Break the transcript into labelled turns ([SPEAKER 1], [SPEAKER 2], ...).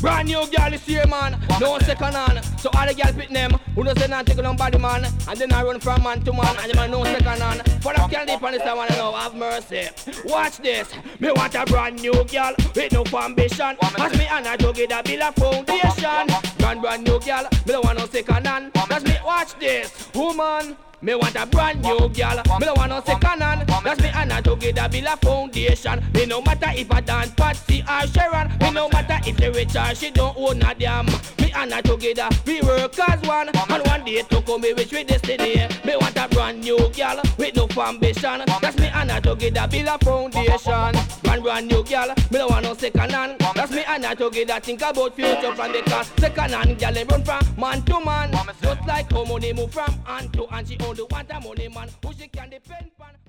[SPEAKER 1] Brand new girl is here, man. No second on. So all the girl pick them. Who don't say nothing on body, man. And then I run from man to man. And them man no second on. For that candy on this, I wanna know. Have mercy. Watch this. Me want a brand new girl with no ambition. As me and I together build a foundation. Brand new girl. Me don't want no second on. That's me. Watch this, woman. Me want a brand new girl. Me don't want no second hand. That's me and I together build a foundation. Me no matter if I dance Patsy or Sharon. Me no matter if she rich or she don't own a damn. Me and I together we work as one. And one day to come me reach with destiny. Me want a brand new girl with no ambition. That's me and I together build a foundation. Brand new girl. Me don't want no second hand. That's me and I together think about future plan because second hand girl they run from man to man. Just like how money move from hand to hand. She only want a money man who she can depend on.